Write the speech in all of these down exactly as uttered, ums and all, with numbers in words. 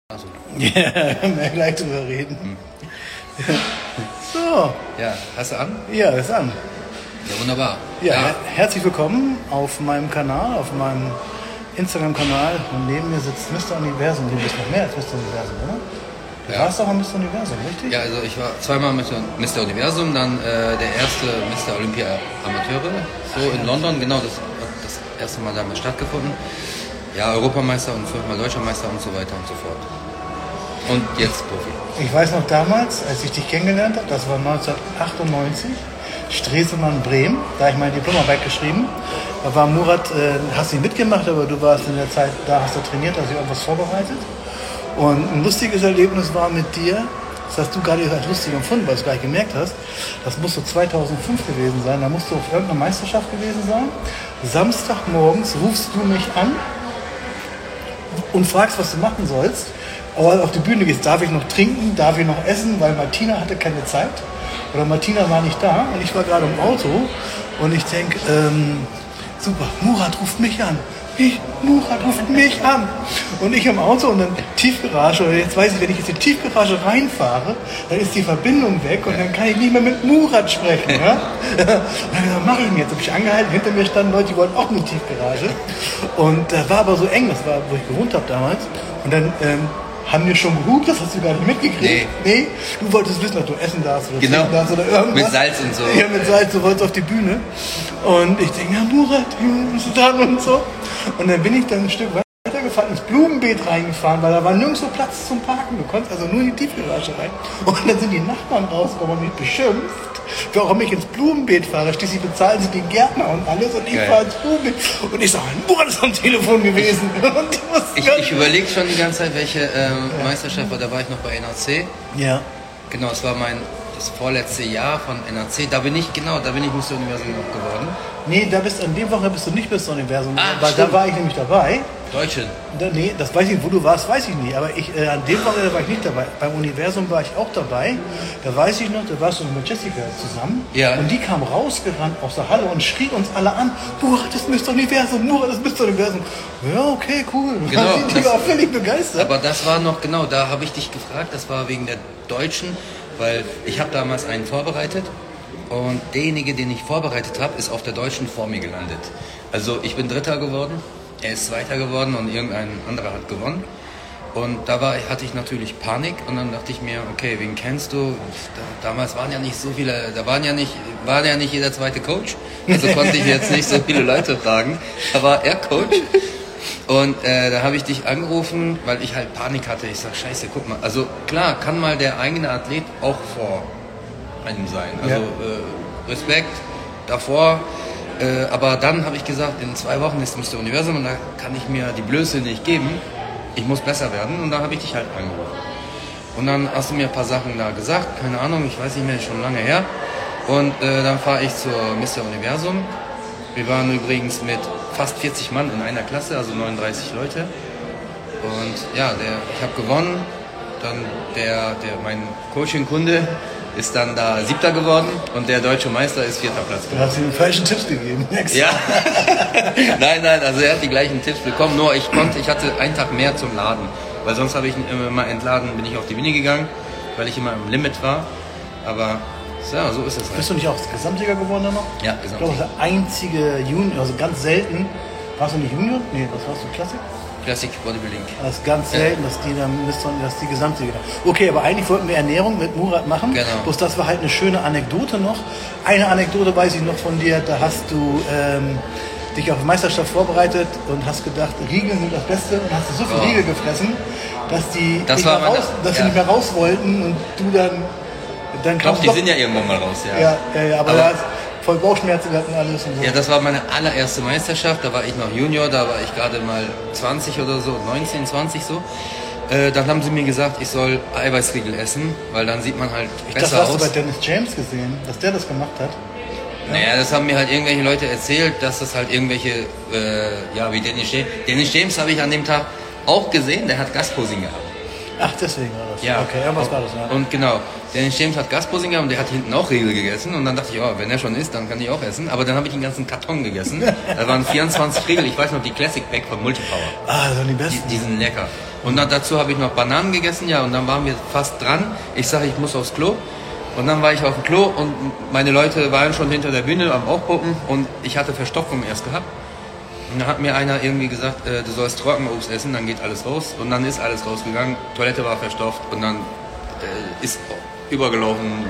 Also. Ja, können wir gleich drüber reden. Hm. So. Ja, hast du an? Ja, ist an. Ja, wunderbar. Ja, ja. Her herzlich willkommen auf meinem Kanal, auf meinem Instagram-Kanal. Und neben mir sitzt Mister Universum. Du bist noch mehr als Mister Universum, oder? Du ja. warst doch mal Mister Universum, richtig? Ja, also ich war zweimal Mister Universum, dann äh, der erste Mister Olympia Amateure, so Ach, in ja. London, genau, das hat das erste Mal damals stattgefunden. Ja, Europameister und fünfmal Deutscher Meister und so weiter und so fort. Und jetzt Profi. Ich weiß noch damals, als ich dich kennengelernt habe, das war neunzehnhundertachtundneunzig, Stresemann, Bremen, da habe ich meine Diplomarbeit geschrieben. Da war Murat, äh, hast nicht mitgemacht, aber du warst in der Zeit, da hast du trainiert, hast du irgendwas vorbereitet. Und ein lustiges Erlebnis war mit dir, das hast du gar nicht als lustig empfunden, weil du es gar nicht gemerkt hast. Das muss so zweitausendfünf gewesen sein, da musst du auf irgendeiner Meisterschaft gewesen sein. Samstagmorgens rufst du mich an und fragst, was du machen sollst. Aber auf die Bühne gehst, darf ich noch trinken, darf ich noch essen, weil Martina hatte keine Zeit. Oder Martina war nicht da und ich war gerade im Auto und ich denke, ähm, super, Murat ruft mich an. Ich, Murat ruft mich an. Und ich im Auto und dann Tiefgarage, oder jetzt weiß ich, wenn ich jetzt in die Tiefgarage reinfahre, dann ist die Verbindung weg und dann kann ich nicht mehr mit Murat sprechen. Ja? Und dann was mache ich denn jetzt? Habe ich angehalten, hinter mir standen Leute, die wollten auch eine Tiefgarage. Und das war aber so eng, das war, wo ich gewohnt habe damals. Und dann ähm, haben wir schon gehupt, das hast du gar nicht mitgekriegt. Nee. nee. Du wolltest wissen, ob du essen darfst oder genau. trinken darfst oder irgendwas. Mit Salz und so. Ja, mit Salz, du wolltest auf die Bühne. Und ich denke, ja Murat, bist du dran und so. Und dann bin ich dann ein Stück weitergefahren, ins Blumenbeet reingefahren, weil da war nirgendwo Platz zum Parken. Du konntest also nur in die Tiefgarage rein. Und dann sind die Nachbarn rausgekommen und mich beschimpft, warum ich ins Blumenbeet fahre. Schließlich bezahlen sie den Gärtner und alles und ich Geil. fahre ins Blumenbeet. Und ich sage, Murat ist am Telefon gewesen. Und ich ich überlege schon die ganze Zeit, welche ähm, ja. Meisterschaft war. Da war ich noch bei N A C. Ja. Genau, es war mein das vorletzte Jahr von N A C. Da bin ich, genau, da bin ich Mister Universum noch geworden. Nee, da bist an dem Woche bist du nicht Mister Universum, ah, weil stimmt. da war ich nämlich dabei. Deutschen. Da, nee, das weiß ich nicht, wo du warst, weiß ich nicht. Aber ich, äh, an dem Wochenende war ich nicht dabei. Beim Universum war ich auch dabei. Da weiß ich noch, da warst du mit Jessica zusammen. Ja. Und die kam rausgerannt aus der Halle und schrie uns alle an, Murat ist Mister Universum, Murat ist Mister Universum. Ja, okay, cool. Genau, die, die war völlig begeistert. Aber das war noch, genau, da habe ich dich gefragt, das war wegen der Deutschen, weil ich habe damals einen vorbereitet. Und derjenige, den ich vorbereitet habe, ist auf der Deutschen vor mir gelandet. Also ich bin Dritter geworden, er ist Zweiter geworden und irgendein anderer hat gewonnen. Und da war, hatte ich natürlich Panik und dann dachte ich mir, okay, wen kennst du? Da, damals waren ja nicht so viele, da waren ja nicht, war ja nicht jeder zweite Coach. Also konnte ich jetzt nicht so viele Leute fragen. Da war er Coach. Und äh, da habe ich dich angerufen, weil ich halt Panik hatte. Ich sag, scheiße, guck mal. Also klar, kann mal der eigene Athlet auch vor einem sein. Also ja. äh, Respekt davor. Äh, aber dann habe ich gesagt, in zwei Wochen ist Mister Universum und da kann ich mir die Blöße nicht geben. Ich muss besser werden und da habe ich dich halt angerufen. Und dann hast du mir ein paar Sachen da gesagt, keine Ahnung, ich weiß nicht mehr, schon lange her. Und äh, dann fahre ich zur Mister Universum. Wir waren übrigens mit fast vierzig Mann in einer Klasse, also neununddreißig Leute. Und ja, der, ich habe gewonnen. Dann der, der, mein Coaching-Kunde ist dann da Siebter geworden und der deutsche Meister ist Vierter Platz geworden. Du hast ihm die falschen Tipps gegeben. Ja. nein, nein, also er hat die gleichen Tipps bekommen, nur ich konnte, ich hatte einen Tag mehr zum Laden, weil sonst habe ich immer mal entladen, bin ich auf die Bühne gegangen, weil ich immer im Limit war, aber ja, so ist es halt. Bist du nicht auch Gesamtsieger geworden dann noch? Ja, Gesamtsieger. Ich glaube, Gesamtsieger. das ist der einzige Junior, also ganz selten. Warst du nicht Junior? Nee, was warst du, Klassik? Classic Bodybuilding. Das ist ganz selten, dass die dann dass die Gesamtsieger. Okay, aber eigentlich wollten wir Ernährung mit Murat machen. Genau. Bloß das war halt eine schöne Anekdote noch. Eine Anekdote weiß ich noch von dir, da hast du ähm, dich auf die Meisterschaft vorbereitet und hast gedacht, Riegel sind das Beste und hast so viel oh. Riegel gefressen, dass die, das nicht, war mehr meine, raus, dass ja. die nicht mehr raus wollten und du dann... dann ich glaube, die doch, sind ja irgendwann mal raus, ja. Ja, ja, ja aber, aber da voll Bauchschmerzen hatten alles und so. Ja, das war meine allererste Meisterschaft, da war ich noch Junior, da war ich gerade mal zwanzig oder so, neunzehn, zwanzig so. Äh, dann haben sie mir gesagt, ich soll Eiweißriegel essen, weil dann sieht man halt ich besser dachte, hast aus. Du bei Dennis James gesehen, dass der das gemacht hat? Ja. Naja, das haben mir halt irgendwelche Leute erzählt, dass das halt irgendwelche, äh, ja, wie Dennis James. Dennis James habe ich an dem Tag auch gesehen, der hat Gastposing gehabt. Ach, deswegen war das. Ja. Okay, irgendwas war das, ja. Und genau, Dennis James hat Gastposing gehabt und der hat hinten auch Riegel gegessen. Und dann dachte ich, oh, wenn er schon isst, dann kann ich auch essen. Aber dann habe ich den ganzen Karton gegessen. Da waren vierundzwanzig Riegel. Ich weiß noch, die Classic Pack von Multipower. Ah, das waren die besten. Die, die sind lecker. Und dann dazu habe ich noch Bananen gegessen, ja, und dann waren wir fast dran. Ich sage, ich muss aufs Klo. Und dann war ich auf dem Klo und meine Leute waren schon hinter der Bühne am Aufgucken und ich hatte Verstopfung erst gehabt. Und dann hat mir einer irgendwie gesagt, äh, du sollst Trockenobst essen, dann geht alles raus. Und dann ist alles rausgegangen, Toilette war verstopft und dann äh, ist übergelaufen.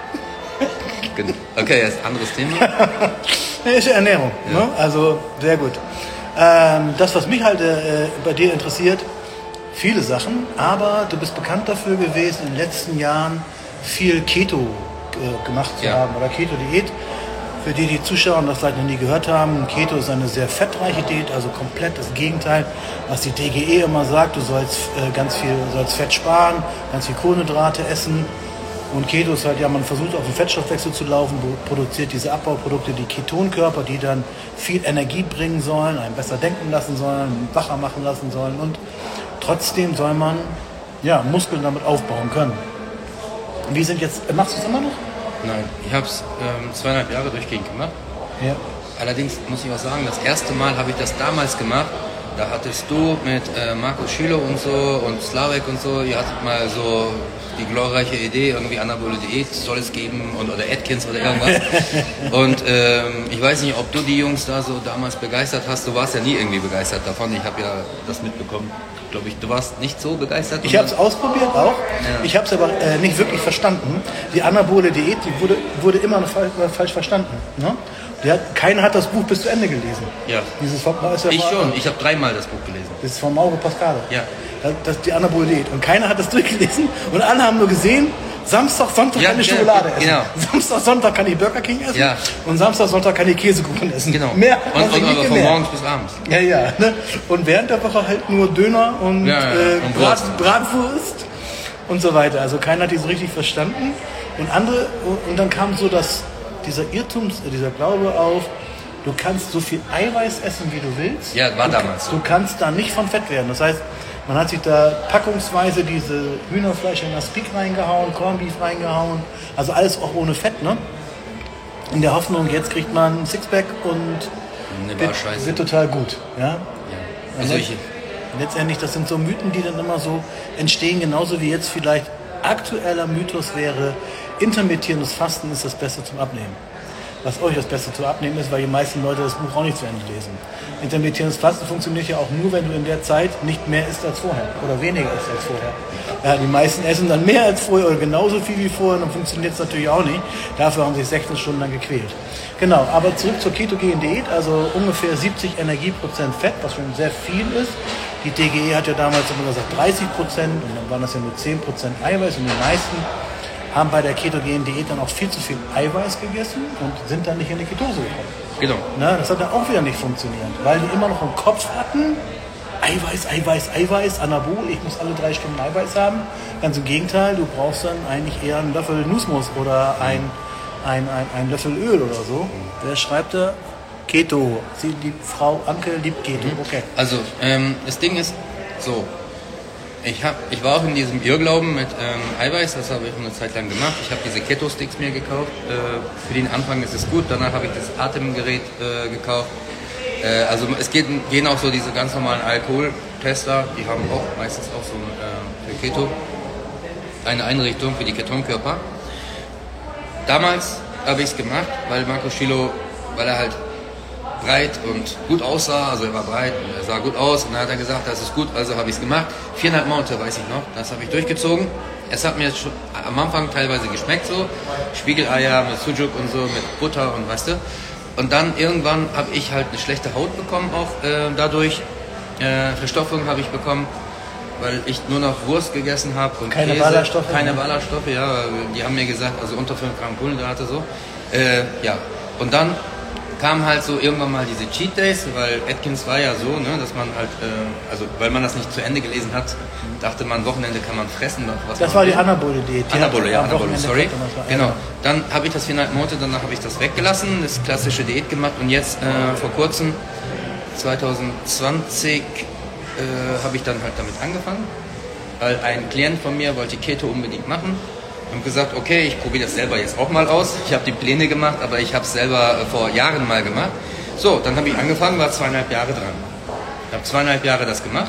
Okay, jetzt anderes Thema. Ist ja Ernährung, ja. Ne? Also sehr gut. Ähm, das, was mich halt äh, bei dir interessiert, viele Sachen, aber du bist bekannt dafür gewesen, in den letzten Jahren viel Keto äh, gemacht zu ja. haben oder Keto-Diät. Für die, die Zuschauer das vielleicht noch nie gehört haben, Keto ist eine sehr fettreiche Diät, also komplett das Gegenteil, was die D G E immer sagt. Du sollst äh, ganz viel sollst Fett sparen, ganz viel Kohlenhydrate essen. Und Keto ist halt, ja, man versucht auf den Fettstoffwechsel zu laufen, produziert diese Abbauprodukte, die Ketonkörper, die dann viel Energie bringen sollen, einen besser denken lassen sollen, wacher machen lassen sollen. Und trotzdem soll man ja, Muskeln damit aufbauen können. Wie sind jetzt, machst du es immer noch? Nein, ich habe es ähm, zweieinhalb Jahre durchgehend gemacht. Ja. Allerdings muss ich auch sagen, das erste Mal habe ich das damals gemacht. Da hattest du mit äh, Markus Schüler und so und Slavek und so, ihr hattet mal so die glorreiche Idee, irgendwie anabole Diät soll es geben und, oder Atkins oder irgendwas. Und ähm, ich weiß nicht, ob du die Jungs da so damals begeistert hast. Du warst ja nie irgendwie begeistert davon. Ich habe ja das mitbekommen. Glaube ich, du warst nicht so begeistert. Ich habe es ausprobiert auch. Ja. Ich habe es aber äh, nicht wirklich verstanden. Die anabole Diät, die wurde, wurde immer noch falsch, falsch verstanden. Ne? Der, keiner hat das Buch bis zu Ende gelesen. Ja. Dieses vom, ist ja ich schon. Ich habe dreimal das Buch gelesen. Das ist von Mauro Pascale. Ja. Das, das ist die anabole Diät. Und keiner hat das durchgelesen. Und alle haben nur gesehen, Samstag, Sonntag ja, kann ich ja, Schokolade essen. Genau. Samstag, Sonntag kann ich Burger King essen. Ja. Und Samstag, Sonntag kann ich Käsekuchen essen. Genau. Mehr und und aber von morgens bis abends. Ja, ja. Ne? Und während der Woche halt nur Döner und, ja, ja. äh, und Brat, Bratwurst und so weiter. Also keiner hat die so richtig verstanden. Und andere, und dann kam so das, dieser Irrtum, dieser Glaube auf, du kannst so viel Eiweiß essen, wie du willst. Ja, war damals. Du, du kannst da nicht von Fett werden. Das heißt, man hat sich da packungsweise diese Hühnerfleisch in das Speak reingehauen, Cornbeef reingehauen, also alles auch ohne Fett, ne? In der Hoffnung, jetzt kriegt man ein Sixpack und ne, wird, wird total gut, ja? Ja. Also also ich, letztendlich, das sind so Mythen, die dann immer so entstehen, genauso wie jetzt vielleicht aktueller Mythos wäre, intermittierendes Fasten ist das Beste zum Abnehmen. Was euch das Beste zu abnehmen ist, weil die meisten Leute das Buch auch nicht zu Ende lesen. Intermittierendes Fasten funktioniert ja auch nur, wenn du in der Zeit nicht mehr isst als vorher oder weniger isst als vorher. Ja, die meisten essen dann mehr als vorher oder genauso viel wie vorher, dann funktioniert es natürlich auch nicht. Dafür haben sie sich sechzehn Stunden lang gequält. Genau, aber zurück zur ketogenen Diät, also ungefähr siebzig Energieprozent Fett, was schon sehr viel ist. Die D G E hat ja damals immer gesagt dreißig Prozent und dann waren das ja nur zehn Prozent Eiweiß und die meisten haben bei der ketogenen Diät dann auch viel zu viel Eiweiß gegessen und sind dann nicht in die Ketose gekommen. Genau. Na, das hat dann auch wieder nicht funktioniert, weil die immer noch im Kopf hatten, Eiweiß, Eiweiß, Eiweiß, Anabol, ich muss alle drei Stunden Eiweiß haben. Ganz im Gegenteil, du brauchst dann eigentlich eher einen Löffel Nussmus oder ein, ein, ein, ein Löffel Öl oder so. Wer schreibt da? Keto. Sie, die Frau Anke liebt Keto. Okay. Also, ähm, das Ding ist so, Ich, hab, ich war auch in diesem Irrglauben mit ähm, Eiweiß, das habe ich eine Zeit lang gemacht. Ich habe diese Keto-Sticks mir gekauft. Äh, für den Anfang ist es gut, danach habe ich das Atemgerät äh, gekauft. Äh, also es geht, gehen auch so diese ganz normalen Alkoholtester, die haben auch meistens auch so äh, für Keto eine Einrichtung für die Ketonkörper. Damals habe ich es gemacht, weil Marco Schilo, weil er halt breit und gut aussah, also er war breit und er sah gut aus und dann hat er gesagt, das ist gut, also habe ich es gemacht. Viereinhalb Monate, weiß ich noch, das habe ich durchgezogen. Es hat mir schon am Anfang teilweise geschmeckt so, Spiegeleier mit Sujuk und so, mit Butter und weißt du. Und dann irgendwann habe ich halt eine schlechte Haut bekommen auch äh, dadurch, äh, Verstopfung habe ich bekommen, weil ich nur noch Wurst gegessen habe und keine Käse. Ballaststoffe? Keine Ballaststoffe, ja, die haben mir gesagt, also unter fünf Gramm Kohlenhydrate so. Äh, ja, und dann kamen halt so irgendwann mal diese Cheat Days, weil Atkins war ja so, ne, dass man halt, äh, also weil man das nicht zu Ende gelesen hat, dachte man, Wochenende kann man fressen. Was das man war will. die Anabole Diät. Anabole, ja, Anabole, sorry. Genau. Ja. Dann habe ich das viereinhalb Monate, danach habe ich das weggelassen, das klassische Diät gemacht und jetzt äh, vor kurzem, zwanzig zwanzig, äh, habe ich dann halt damit angefangen, weil ein Klient von mir wollte Keto unbedingt machen. Ich habe gesagt, okay, ich probiere das selber jetzt auch mal aus. Ich habe die Pläne gemacht, aber ich habe es selber vor Jahren mal gemacht. So, dann habe ich angefangen, war zweieinhalb Jahre dran. Ich habe zweieinhalb Jahre das gemacht.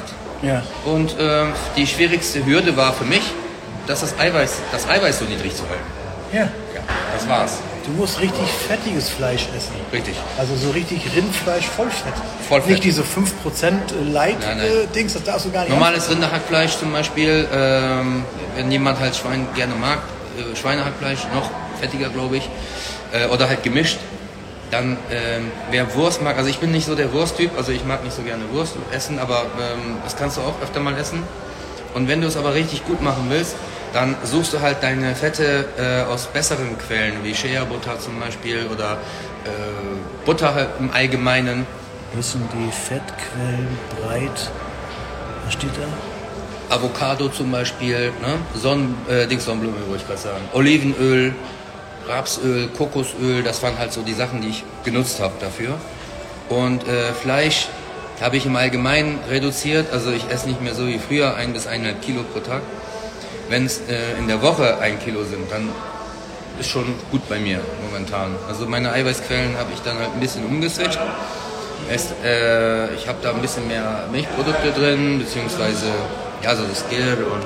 Ja. Und ähm, die schwierigste Hürde war für mich, dass das Eiweiß, das Eiweiß so niedrig zu halten. Ja. Ja, das war's. Du musst richtig fettiges Fleisch essen. Richtig. Also so richtig Rindfleisch, Vollfett. Vollfett. Nicht diese fünf Prozent Nein, nein. Light-Dings, das darfst du gar nicht. Normales Rinderhackfleisch zum Beispiel, ähm, wenn jemand halt Schwein gerne mag, äh, Schweinehackfleisch, noch fettiger glaube ich, äh, oder halt gemischt, dann ähm, wer Wurst mag, also ich bin nicht so der Wursttyp, also ich mag nicht so gerne Wurst essen, aber ähm, das kannst du auch öfter mal essen. Und wenn du es aber richtig gut machen willst, dann suchst du halt deine Fette äh, aus besseren Quellen, wie Shea-Butter zum Beispiel oder äh, Butter halt im Allgemeinen. Müssen die Fettquellen breit, was steht da? Avocado zum Beispiel, ne? Sonnen, äh, Dings Sonnenblume, wollte ich gerade sagen. Olivenöl, Rapsöl, Kokosöl, das waren halt so die Sachen, die ich genutzt habe dafür. Und äh, Fleisch habe ich im Allgemeinen reduziert, also ich esse nicht mehr so wie früher, ein bis eineinhalb Kilo pro Tag. Wenn es äh, in der Woche ein Kilo sind, dann ist schon gut bei mir momentan. Also meine Eiweißquellen habe ich dann halt ein bisschen umgeswitcht. Es, äh, ich habe da ein bisschen mehr Milchprodukte drin, beziehungsweise ja, so das Skill und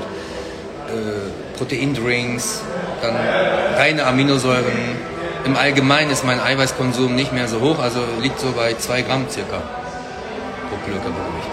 äh, Proteindrinks, dann reine Aminosäuren. Im Allgemeinen ist mein Eiweißkonsum nicht mehr so hoch, also liegt so bei zwei Gramm circa pro Kilo Körpergewicht.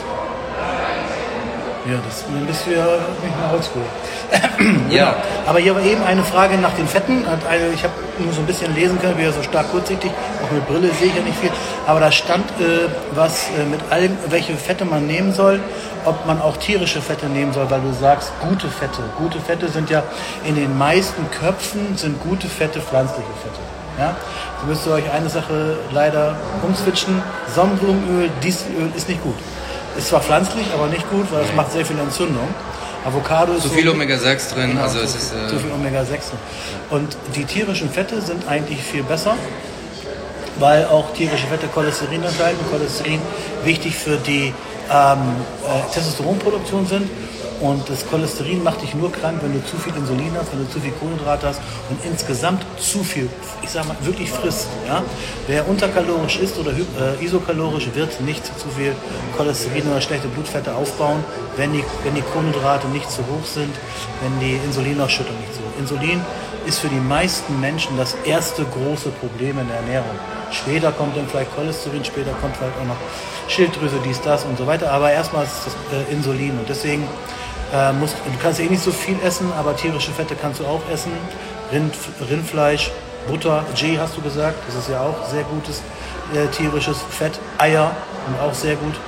Ja, das dann bist du ja nicht mehr oldschool. Ja. Genau. Aber hier war eben eine Frage nach den Fetten. Hat eine, ich habe nur so ein bisschen lesen können, wie so stark kurzsichtig, auch mit Brille sehe ich ja nicht viel. Aber da stand äh, was äh, mit allem, welche Fette man nehmen soll, ob man auch tierische Fette nehmen soll, weil du sagst, gute Fette. Gute Fette sind ja in den meisten Köpfen sind gute Fette pflanzliche Fette. Ja? So müsst ihr euch eine Sache leider umswitchen. Sonnenblumenöl, Dieselöl ist nicht gut. Ist zwar pflanzlich, aber nicht gut, weil es macht sehr viel Entzündung. Avocado ist zu so viel Omega sechs drin, genau, also zu, es ist äh, zu viel Omega sechs drin. Und die tierischen Fette sind eigentlich viel besser, weil auch tierische Fette Cholesterin enthalten. Cholesterin wichtig für die ähm, äh, Testosteronproduktion sind. Und das Cholesterin macht dich nur krank, wenn du zu viel Insulin hast, wenn du zu viel Kohlenhydrate hast und insgesamt zu viel, ich sag mal, wirklich frisst. Ja? Wer unterkalorisch ist oder äh, isokalorisch, wird nicht zu viel Cholesterin oder schlechte Blutfette aufbauen, wenn die, wenn die Kohlenhydrate nicht zu hoch sind, wenn die Insulinausschüttung nicht so hoch ist. Insulin ist für die meisten Menschen das erste große Problem in der Ernährung. Später kommt dann vielleicht Cholesterin, später kommt vielleicht auch noch Schilddrüse, dies, das und so weiter. Aber erstmal ist das äh, Insulin und deswegen Äh, musst, du kannst eh nicht so viel essen, aber tierische Fette kannst du auch essen. Rind, Rindfleisch, Butter, Ghee hast du gesagt, das ist ja auch sehr gutes äh, tierisches Fett. Eier sind auch sehr gut.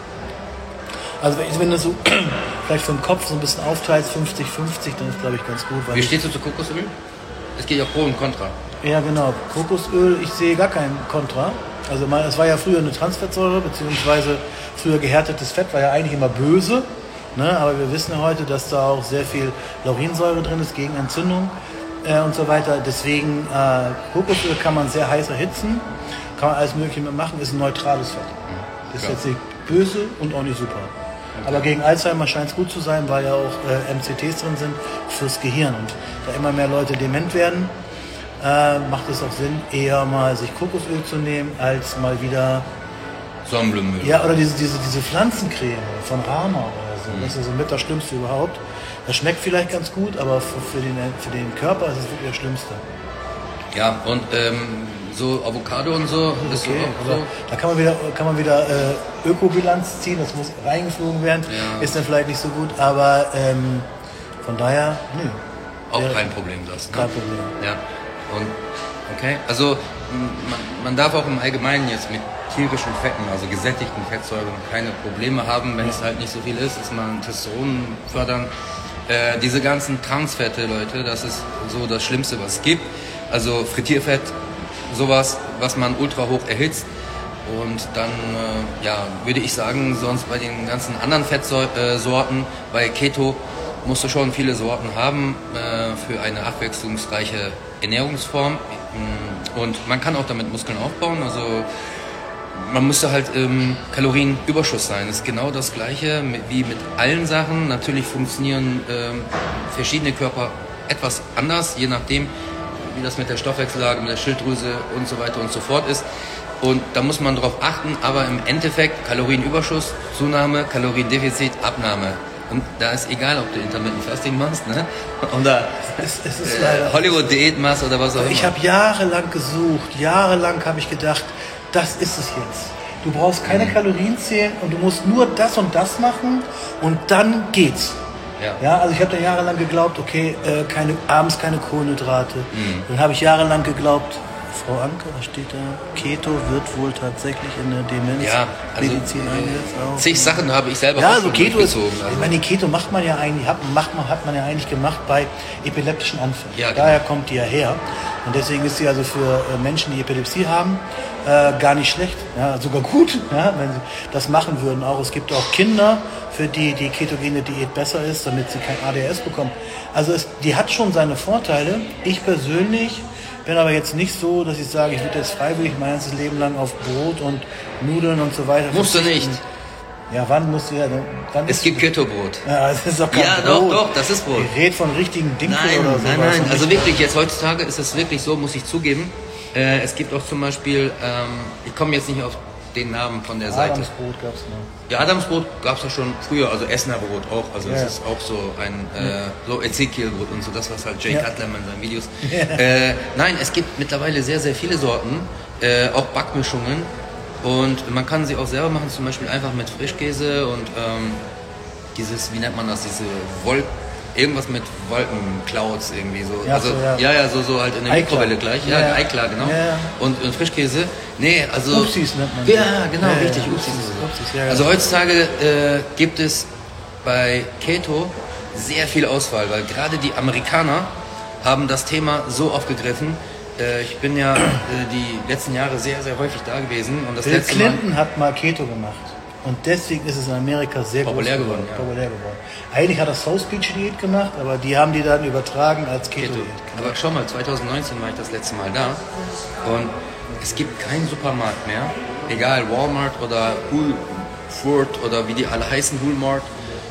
Also wenn du so vielleicht für den Kopf so ein bisschen aufteilst, fünfzig fünfzig, dann ist glaube ich ganz gut. Weil wie stehst du zu Kokosöl? Es geht ja Pro und Contra. Ja genau, Kokosöl, ich sehe gar kein Kontra. Also es war ja früher eine Transfettsäure, beziehungsweise früher gehärtetes Fett, war ja eigentlich immer böse. Ne, aber wir wissen ja heute, dass da auch sehr viel Laurinsäure drin ist gegen Entzündung äh, und so weiter. Deswegen äh, Kokosöl kann man sehr heiß erhitzen, kann man alles Mögliche mitmachen, ist ein neutrales Fett. Ist ja. Jetzt nicht böse und auch nicht super. Okay. Aber gegen Alzheimer scheint es gut zu sein, weil ja auch äh, M C Ts drin sind fürs Gehirn. Und da immer mehr Leute dement werden, äh, macht es auch Sinn, eher mal sich Kokosöl zu nehmen, als mal wieder Sonnenblumenöl. Ja, oder diese, diese, diese Pflanzencreme von Rama oder so. Das ist also mit das Schlimmste überhaupt. Das schmeckt vielleicht ganz gut, aber für, für, den, für den Körper ist es wirklich das Schlimmste. Ja, und ähm, so Avocado und so ist okay, so, so. Da kann man wieder, kann man wieder äh, Ökobilanz ziehen, das muss reingeflogen werden. Ja. Ist dann vielleicht nicht so gut, aber ähm, von daher, nö. Auch ja, kein Problem das. Ne? Kein Problem. Ja. Und okay, also man, man darf auch im Allgemeinen jetzt mit tierischen Fetten, also gesättigten Fettsäuren, keine Probleme haben, wenn ja. es halt nicht so viel ist, ist man Testosteron fördern. Äh, diese ganzen Transfette, Leute, das ist so das Schlimmste, was es gibt. Also Frittierfett, sowas, was man ultra hoch erhitzt. Und dann, äh, ja, würde ich sagen, sonst bei den ganzen anderen Fettsorten, bei Keto, musst du schon viele Sorten haben äh, für eine abwechslungsreiche Ernährungsform. Und man kann auch damit Muskeln aufbauen, also man müsste halt im Kalorienüberschuss sein. Das ist genau das Gleiche wie mit allen Sachen. Natürlich funktionieren ähm, verschiedene Körper etwas anders, je nachdem, wie das mit der Stoffwechsellage, mit der Schilddrüse und so weiter und so fort ist. Und da muss man drauf achten, aber im Endeffekt Kalorienüberschuss, Zunahme, Kaloriendefizit, Abnahme. Und da ist egal, ob du Intermittent Fasting machst, ne? Oder es, es ist äh, Hollywood-Diät machst oder was auch immer. Ich habe jahrelang gesucht, jahrelang habe ich gedacht, das ist es jetzt. Du brauchst keine mhm. Kalorien zählen und du musst nur das und das machen und dann geht's. Ja. Ja, also ich habe dann jahrelang geglaubt, okay, äh, keine, abends keine Kohlenhydrate. Mhm. Dann habe ich jahrelang geglaubt, Frau Anke, was steht da? Keto wird wohl tatsächlich in der Demenzmedizin ja, also, eingesetzt. Auch. Zig Sachen habe ich selber ja, auch also schon Keto ist, also. Ich meine, Keto macht man ja eigentlich, hat, macht man, hat man ja eigentlich gemacht bei epileptischen Anfällen. Ja, genau. Daher kommt die ja her. Und deswegen ist sie also für äh, Menschen, die Epilepsie haben, äh, gar nicht schlecht. Ja, sogar gut, ja, wenn sie das machen würden. Auch es gibt auch Kinder, für die die ketogene Diät besser ist, damit sie kein A D S bekommen. Also es, die hat schon seine Vorteile. Ich persönlich bin aber jetzt nicht so, dass ich sage, ich würde jetzt freiwillig mein ganzes Leben lang auf Brot und Nudeln und so weiter musst verzichten. Du nicht. Ja, wann musst du ja... Wann es gibt Keto-Brot. Ja, das ist doch kein ja, Brot. Ja, doch, doch, das ist Brot. Ich rede von richtigen Dinkel nein, oder so. Nein, nein, nein. Also wirklich, jetzt heutzutage ist es wirklich so, muss ich zugeben. Äh, es gibt auch zum Beispiel, ähm, ich komme jetzt nicht auf den Namen von der Seite. Adamsbrot gab es noch. Ja, Adamsbrot gab es ja schon früher, also Essener Brot auch. Also es ja. ist auch so ein äh, so Ezekiel-Brot und so, das was halt Jay ja. Cutler in seinen Videos. Ja. Äh, nein, es gibt mittlerweile sehr, sehr viele Sorten, äh, auch Backmischungen. Und man kann sie auch selber machen, zum Beispiel einfach mit Frischkäse und ähm, dieses, wie nennt man das, diese Wolken, irgendwas mit Wolkenclouds irgendwie so. Ja, also, so, ja. ja, ja, so, so halt in der Mikrowelle gleich. Ja, ja. Eiklar, genau. Ja, ja. Und, und Frischkäse. Nee, also. Upsis nennt man. Ja, genau, ja, richtig, ja, Upsis. Upsis, ja, ja. Also heutzutage äh, gibt es bei Keto sehr viel Auswahl, weil gerade die Amerikaner haben das Thema so aufgegriffen. Äh, ich bin ja äh, die letzten Jahre sehr, sehr häufig da gewesen. Und das Bill letzte Clinton Mal hat mal Keto gemacht. Und deswegen ist es in Amerika sehr populär groß geworden. geworden. Ja. Populär geworden. Eigentlich hat er Soul Speech Diät gemacht, aber die haben die dann übertragen als Keto Diät. Keto. Aber schau mal, zwanzig neunzehn war ich das letzte Mal da und es gibt keinen Supermarkt mehr, egal Walmart oder Woolworth oder wie die alle heißen, Woolmart,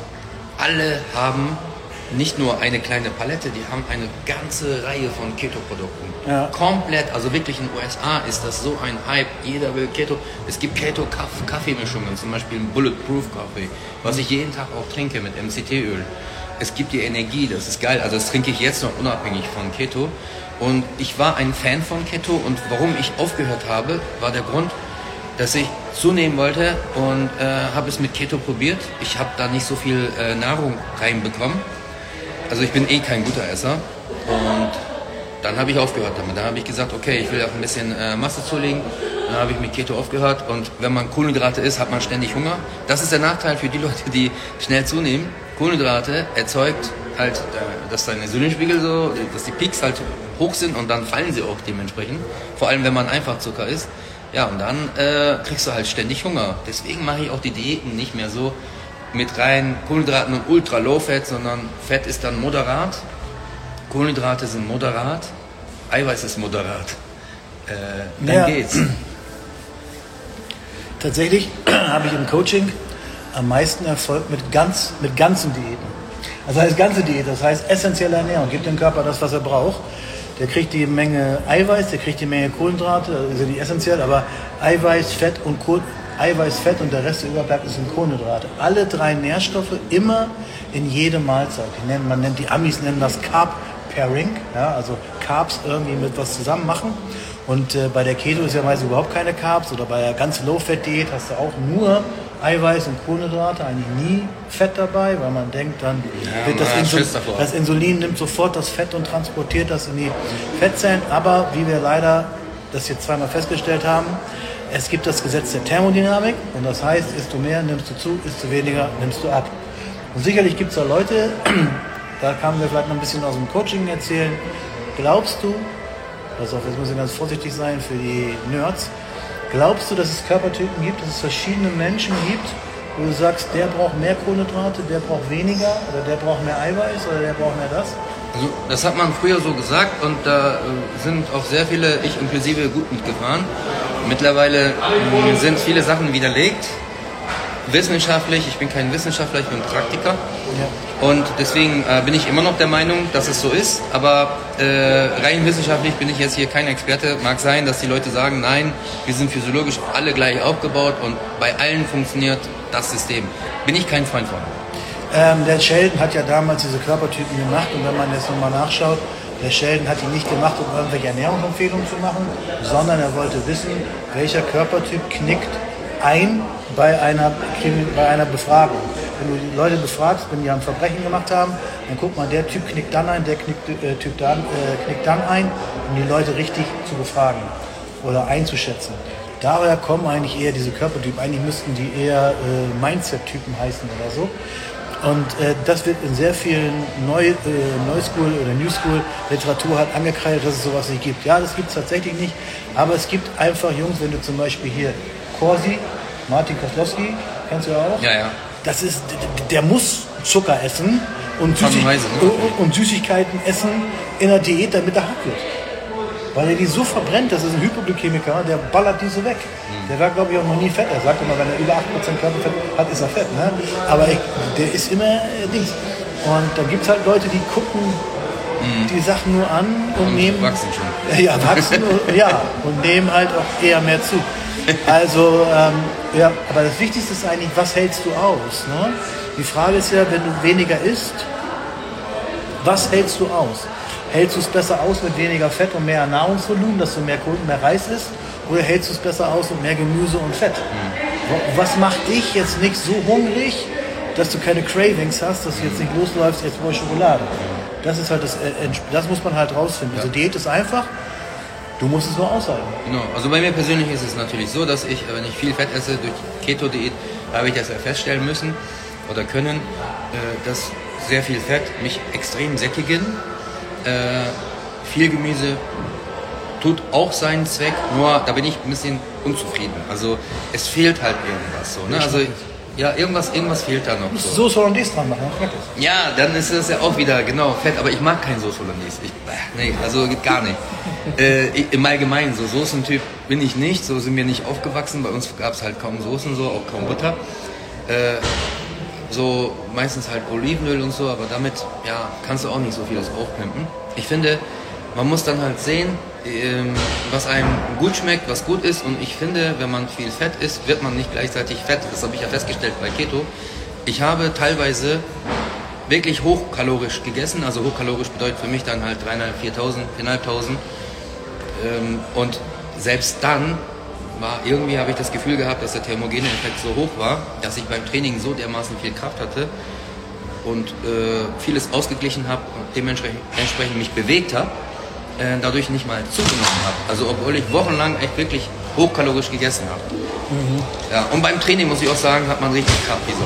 alle haben nicht nur eine kleine Palette, die haben eine ganze Reihe von Keto-Produkten. Ja. Komplett, also wirklich in den U S A ist das so ein Hype. Jeder will Keto. Es gibt Keto-Kaffeemischungen, zum Beispiel Bulletproof Kaffee, was ich jeden Tag auch trinke mit M C T-Öl. Es gibt die Energie, das ist geil. Also das trinke ich jetzt noch unabhängig von Keto. Und ich war ein Fan von Keto und warum ich aufgehört habe, war der Grund, dass ich zunehmen wollte und äh, habe es mit Keto probiert. Ich habe da nicht so viel äh, Nahrung reinbekommen. Also ich bin eh kein guter Esser und dann habe ich aufgehört damit. Dann habe ich gesagt, okay, ich will auch ein bisschen äh, Masse zulegen. Dann habe ich mit Keto aufgehört und wenn man Kohlenhydrate isst, hat man ständig Hunger. Das ist der Nachteil für die Leute, die schnell zunehmen. Kohlenhydrate erzeugt halt, äh, dass deine Insulinspiegel so, dass die Peaks halt hoch sind und dann fallen sie auch dementsprechend. Vor allem, wenn man Einfachzucker isst. Ja, und dann äh, kriegst du halt ständig Hunger. Deswegen mache ich auch die Diäten nicht mehr so mit rein Kohlenhydraten und ultra low fat, sondern Fett ist dann moderat, Kohlenhydrate sind moderat, Eiweiß ist moderat. Äh, dann ja. geht's. Tatsächlich habe ich im Coaching am meisten Erfolg mit, ganz, mit ganzen Diäten. Das heißt ganze Diät, das heißt essentielle Ernährung, gibt dem Körper das, was er braucht. Der kriegt die Menge Eiweiß, der kriegt die Menge Kohlenhydrate, das ist ja nicht essentiell, aber Eiweiß, Fett und Kohlenhydrate. Eiweiß, Fett und der Rest, der überbleibt, ist in Kohlenhydrate. Alle drei Nährstoffe immer in jede Mahlzeit. Nennen, man nennt, die Amis nennen das Carb Pairing, ja, also Carbs irgendwie mit was zusammen machen. Und äh, bei der Keto ist ja meist überhaupt keine Carbs oder bei der ganz Low-Fat-Diät hast du auch nur Eiweiß und Kohlenhydrate, eigentlich nie Fett dabei, weil man denkt, dann ja, wird das, man Insul davor. das Insulin nimmt sofort das Fett und transportiert das in die Fettzellen. Aber wie wir leider das jetzt zweimal festgestellt haben, es gibt das Gesetz der Thermodynamik und das heißt, isst du mehr, nimmst du zu, isst du weniger, nimmst du ab. Und sicherlich gibt es da Leute, da kamen wir vielleicht noch ein bisschen aus dem Coaching erzählen, glaubst du, pass auf, jetzt muss ich ganz vorsichtig sein für die Nerds, glaubst du, dass es Körpertypen gibt, dass es verschiedene Menschen gibt, wo du sagst, der braucht mehr Kohlenhydrate, der braucht weniger oder der braucht mehr Eiweiß oder der braucht mehr das? Also das hat man früher so gesagt und da äh, sind auch sehr viele, ich inklusive, gut mitgefahren. Mittlerweile äh, sind viele Sachen widerlegt, wissenschaftlich, ich bin kein Wissenschaftler, ich bin Praktiker. Ja. Und deswegen äh, bin ich immer noch der Meinung, dass es so ist. Aber äh, rein wissenschaftlich bin ich jetzt hier kein Experte. Mag sein, dass die Leute sagen, nein, wir sind physiologisch alle gleich aufgebaut und bei allen funktioniert das System. Bin ich kein Freund von. Ähm, der Sheldon hat ja damals diese Körpertypen gemacht und wenn man jetzt nochmal nachschaut, der Sheldon hat die nicht gemacht, um irgendwelche Ernährungsempfehlungen zu machen, sondern er wollte wissen, welcher Körpertyp knickt ein bei einer, bei einer Befragung. Wenn du die Leute befragst, wenn die ein Verbrechen gemacht haben, dann guckt man, der Typ knickt dann ein, der knickt, äh, typ dann, äh, knickt dann ein, um die Leute richtig zu befragen oder einzuschätzen. Daher kommen eigentlich eher diese Körpertypen. Eigentlich müssten die eher äh, Mindset-Typen heißen oder so. Und äh, das wird in sehr vielen Neu, äh, Neuschool oder New School Literatur halt angekreidet, dass es sowas nicht gibt. Ja, das gibt es tatsächlich nicht. Aber es gibt einfach Jungs, wenn du zum Beispiel hier Corsi, Martin Koslowski, kennst du ja auch? Ja, ja. Das ist, der muss Zucker essen und, Süßig Weise, ne? und Süßigkeiten essen in der Diät, damit er hart wird. Weil er die so verbrennt, das ist ein Hypoglykämiker, der ballert die so weg. Mhm. Der war, glaube ich, auch noch nie fett. Er sagt immer, wenn er über acht Prozent Körperfett hat, ist er fett. Ne? Aber ich, der ist immer äh, Dings. Und dann gibt es halt Leute, die gucken mhm. die Sachen nur an und, und nehmen... wachsen schon. Ja, wachsen und, ja, und nehmen halt auch eher mehr zu. Also, ähm, ja, aber das Wichtigste ist eigentlich, was hältst du aus? Ne? Die Frage ist ja, wenn du weniger isst, was hältst du aus? Hältst du es besser aus mit weniger Fett und mehr Nahrungsvolumen, dass du mehr Kohl, mehr Reis isst? Oder hältst du es besser aus mit mehr Gemüse und Fett? Mhm. Was macht dich jetzt nicht so hungrig, dass du keine Cravings hast, dass du jetzt nicht losläufst, jetzt brauche ich Schokolade? Das ist halt das, das muss man halt rausfinden. Ja. Also Diät ist einfach, du musst es nur aushalten. Genau, also bei mir persönlich ist es natürlich so, dass ich, wenn ich viel Fett esse durch Keto-Diät, habe ich das ja feststellen müssen oder können, dass sehr viel Fett mich extrem sättigen. Äh, viel Gemüse tut auch seinen Zweck, nur da bin ich ein bisschen unzufrieden. Also es fehlt halt irgendwas so, ne? Also ja, irgendwas, irgendwas fehlt da noch. So. Soße Hollandaise dran machen, schmeckt es. Ja, dann ist das ja auch wieder genau Fett, aber ich mag kein Soße Hollandaise. Ich, nee, also geht gar nicht. äh, ich, Im Allgemeinen so Soßentyp bin ich nicht, so sind wir nicht aufgewachsen. Bei uns gab es halt kaum Soßen, so auch kaum Butter. Äh, So meistens halt Olivenöl und so, aber damit ja, kannst du auch nicht so vieles aufpimpen. Ich finde, man muss dann halt sehen, ähm, was einem gut schmeckt, was gut ist. Und ich finde, wenn man viel Fett isst, wird man nicht gleichzeitig fett. Das habe ich ja festgestellt bei Keto. Ich habe teilweise wirklich hochkalorisch gegessen. Also hochkalorisch bedeutet für mich dann halt dreitausendfünfhundert, viertausend, viertausendfünfhundert. Ähm, und selbst dann war, irgendwie habe ich das Gefühl gehabt, dass der thermogene Effekt so hoch war, dass ich beim Training so dermaßen viel Kraft hatte und äh, vieles ausgeglichen habe und dementsprechend entsprechend mich bewegt habe, äh, dadurch nicht mal zugenommen habe. Also obwohl ich wochenlang echt wirklich hochkalorisch gegessen habe. Mhm. Ja, und beim Training muss ich auch sagen, hat man richtig Kraft wie so.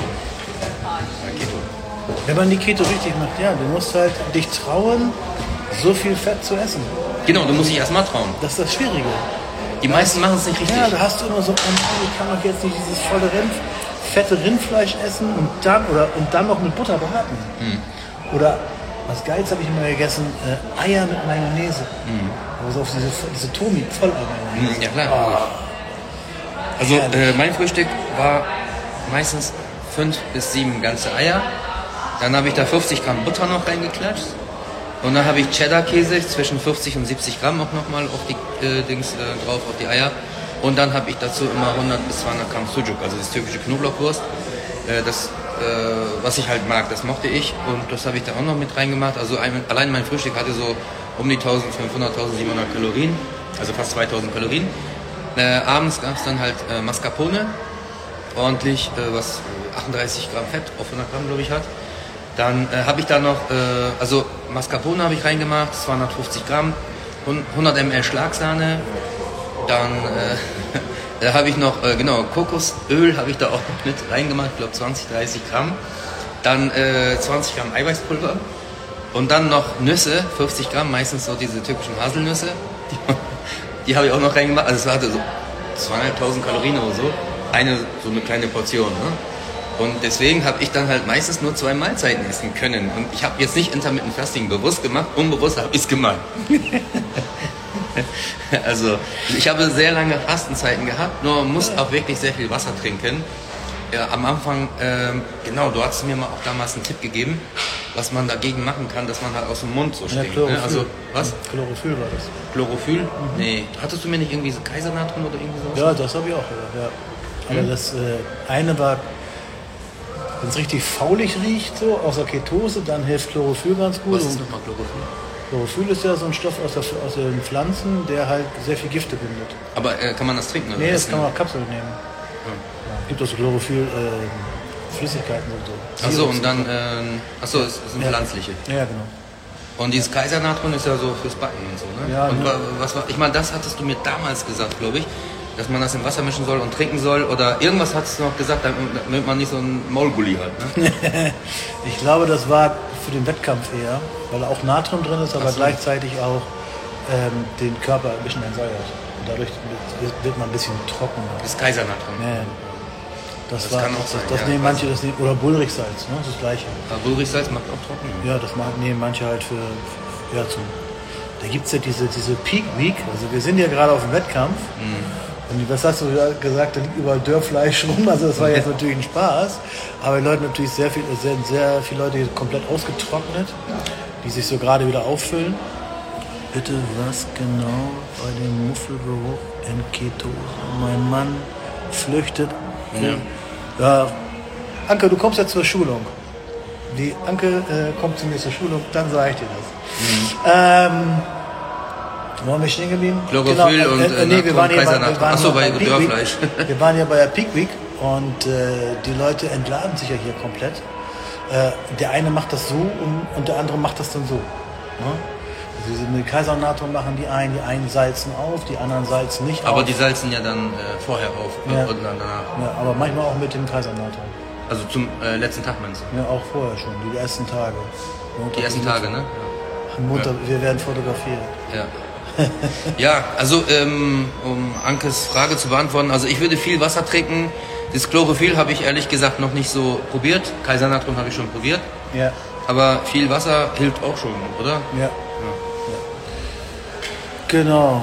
Bei Keto. Wenn man die Keto richtig macht, ja, du musst halt dich trauen, so viel Fett zu essen. Genau, du musst dich erstmal trauen. Das ist das Schwierige. Die meisten machen es nicht richtig. Ja, da hast du immer so, oh, ich kann doch jetzt nicht dieses volle Rind, fette Rindfleisch essen und dann, oder, und dann noch mit Butter braten. Mm. Oder, was Geiles habe ich immer gegessen, äh, Eier mit Mayonnaise. Mm. Also auf diese, diese Tomi, Vollei-Mayonnaise. Mm, ja klar. Oh. Also äh, mein Frühstück war meistens fünf bis sieben ganze Eier. Dann habe ich da fünfzig Gramm Butter noch reingeklatscht. Und dann habe ich Cheddar-Käse zwischen fünfzig und siebzig Gramm auch nochmal auf die äh, Dings äh, drauf, auf die Eier. Und dann habe ich dazu immer hundert bis zweihundert Gramm Sucuk, also das türkische Knoblauchwurst. Äh, das, äh, was ich halt mag, das mochte ich. Und das habe ich da auch noch mit reingemacht. Also ein, allein mein Frühstück hatte so um die eintausendfünfhundert, eintausendsiebenhundert Kalorien, also fast zweitausend Kalorien. Äh, abends gab es dann halt äh, Mascarpone, ordentlich, äh, was achtunddreißig Gramm Fett auf hundert Gramm, glaube ich, hat. Dann äh, habe ich da noch, äh, also Mascarpone habe ich reingemacht, zweihundertfünfzig Gramm, hundert Milliliter Schlagsahne. Dann äh, da habe ich noch, äh, genau, Kokosöl habe ich da auch noch mit reingemacht, ich glaube zwanzig, dreißig Gramm. Dann äh, zwanzig Gramm Eiweißpulver. Und dann noch Nüsse, fünfzig Gramm, meistens so diese typischen Haselnüsse. Die, die habe ich auch noch reingemacht. Also es hatte so zweitausendfünfhundert Kalorien oder so. Eine, so eine kleine Portion, ne? Und deswegen habe ich dann halt meistens nur zwei Mahlzeiten essen können. Und ich habe jetzt nicht Intermittent Fasting bewusst gemacht, unbewusst habe ich es gemacht. Also ich habe sehr lange Fastenzeiten gehabt, nur man muss auch wirklich sehr viel Wasser trinken. Ja, am Anfang, ähm, genau, du hast mir mal auch damals einen Tipp gegeben, was man dagegen machen kann, dass man halt aus dem Mund so stinkt. Ja, ne? Also, was? Chlorophyll war das. Chlorophyll? Mhm. Nee. Hattest du mir nicht irgendwie so Kaisernatron oder irgendwie sowas? Ja, das habe ich auch gehört, ja. Aber mhm. das äh, eine war, wenn es richtig faulig riecht, so außer Ketose, dann hilft Chlorophyll ganz gut. Was ist nochmal Chlorophyll? Chlorophyll ist ja so ein Stoff aus, der, aus den Pflanzen, der halt sehr viel Gifte bindet. Aber äh, kann man das trinken? Oder nee, das essen? kann man auch Kapseln nehmen. Ja. Ja. Gibt auch so Chlorophyll, äh, Flüssigkeiten und so. Achso, und dann, äh, achso, es sind ja. pflanzliche. Ja, genau. Und dieses Kaisernatron ist ja so fürs Backen und so, ne? Ja, und ne? was war, ich meine, das hattest du mir damals gesagt, glaube ich, dass man das im Wasser mischen soll und trinken soll oder irgendwas hattest du noch gesagt, damit man nicht so einen Maulgulli hat, ne? Ich glaube, das war für den Wettkampf eher, weil da auch Natron drin ist, aber so. Gleichzeitig auch ähm, den Körper ein bisschen entsäuert. Und dadurch wird man ein bisschen trockener. Das ist Kaisernatron. Ja. Das, das war, kann auch sein. Das, das ja, nehmen manche, das nehmen, oder Bullrichsalz, ne? Das ist das Gleiche. Aber Bullrichsalz macht auch trocken. Ja, das nehmen manche halt für, für ja, zum, da gibt es ja diese, diese Peak Week, also wir sind ja gerade auf dem Wettkampf. Mhm. Und was hast du gesagt, da liegt überall Dörrfleisch rum, also das war jetzt natürlich ein Spaß. Aber die Leute natürlich sehr viel, sehr, sehr viele Leute komplett ausgetrocknet, die sich so gerade wieder auffüllen. Bitte, was genau bei dem Muffelgeruch in Ketose? Mein Mann flüchtet. Ja. Ja. Anke, du kommst ja zur Schulung. Die Anke äh, kommt zu mir zur Schulung, dann sage ich dir das. Mhm. Ähm, Wo waren wir stehen geblieben? Chlorophyll genau, und äh, äh, nee, wir waren, bei, wir, waren Achso, bei, bei Dörrfleisch. Wir waren ja bei der Peak Week und äh, die Leute entladen sich ja hier komplett. Äh, der eine macht das so und, und der andere macht das dann so. Ja? Also diese mit Kaisernatron machen die einen, die einen salzen auf, die anderen salzen nicht aber auf. auf. Aber die salzen ja dann äh, vorher auf ja. und dann danach. Ja, aber manchmal auch mit dem Kaisernatron. Also zum äh, letzten Tag meinst du? Ja, auch vorher schon, die ersten Tage. Montag, die ersten Tage, ne? Ja. Montag, ja. Wir werden fotografiert. Ja. Ja, also ähm, um Ankes Frage zu beantworten, also ich würde viel Wasser trinken. Das Chlorophyll habe ich ehrlich gesagt noch nicht so probiert. Kaisernatron habe ich schon probiert. Ja. Aber viel Wasser hilft auch schon, oder? Ja. ja. Genau.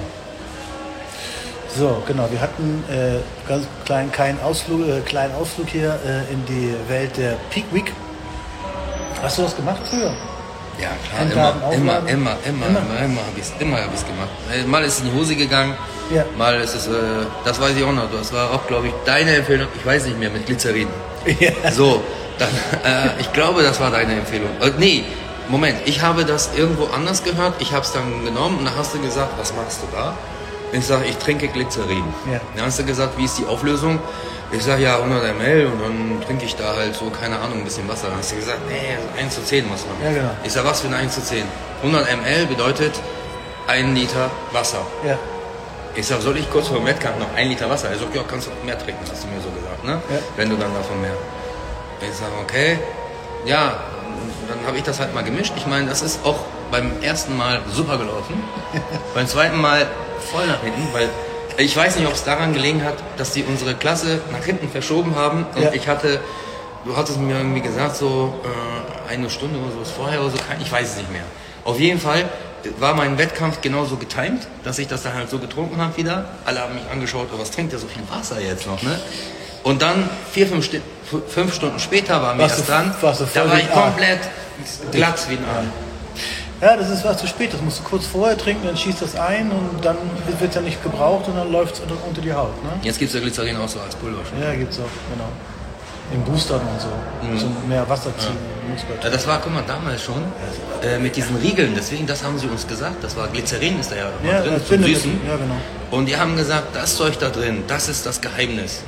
So, genau. Wir hatten äh, ganz kleinen, kleinen, Ausflug, äh, kleinen Ausflug hier äh, in die Welt der Peak Week. Hast du das gemacht früher? Ja, klar, immer, immer, immer, immer, immer, immer, immer habe ich es immer hab ich's gemacht. Mal ist es in die Hose gegangen, ja. Mal ist es, äh, das weiß ich auch noch, das war auch, glaube ich, deine Empfehlung, ich weiß nicht mehr, mit Glycerin. Ja. So, dann, äh, ich glaube, das war deine Empfehlung. Äh, nee, Moment, ich habe das irgendwo anders gehört, ich habe es dann genommen und dann hast du gesagt, was machst du da? Ich sage, ich trinke Glycerin. Ja. Dann hast du gesagt, wie ist die Auflösung? Ich sage, ja, hundert Milliliter und dann trinke ich da halt so, keine Ahnung, ein bisschen Wasser. Dann hast du gesagt, nee, eins zu zehn muss man. Ja, genau. Ich sage, was für ein eins zu zehn? hundert Milliliter bedeutet ein Liter Wasser. Ja. Ich sage, soll ich kurz vor dem Wettkampf noch ein Liter Wasser? Er sagt, ja, kannst du mehr trinken, hast du mir so gesagt, ne? Ja. Wenn du dann davon mehr. Ich sage, okay, ja, dann habe ich das halt mal gemischt. Ich meine, das ist auch beim ersten Mal super gelaufen. Beim zweiten Mal voll nach hinten, weil ich weiß nicht, ob es daran gelegen hat, dass die unsere Klasse nach hinten verschoben haben und ja. ich hatte, du hattest mir irgendwie gesagt, so äh, eine Stunde oder so vorher oder so, ich weiß es nicht mehr. Auf jeden Fall war mein Wettkampf genauso getimt, dass ich das dann halt so getrunken habe wieder. Alle haben mich angeschaut, oh, was trinkt der so viel Wasser jetzt noch, ne? Und dann vier, fünf, St- fünf Stunden später war mir das dran, da war ich komplett glatt wie ein Aal. Ja, das ist was zu spät, das musst du kurz vorher trinken, dann schießt das ein und dann wird es ja nicht gebraucht und dann läuft es unter, unter die Haut. Ne? Jetzt gibt es ja Glycerin auch so als Pulver schon. Ja, gibt es auch, genau. In Boostern und so, mhm. zum mehr Wasser ziehen. Ja. Ja, das war, guck mal, damals schon äh, mit diesen Riegeln, deswegen, das haben sie uns gesagt, das war Glycerin ist da ja, ja drin, zum Süßen. Ja, genau. Und die haben gesagt, das Zeug da drin, das ist das Geheimnis.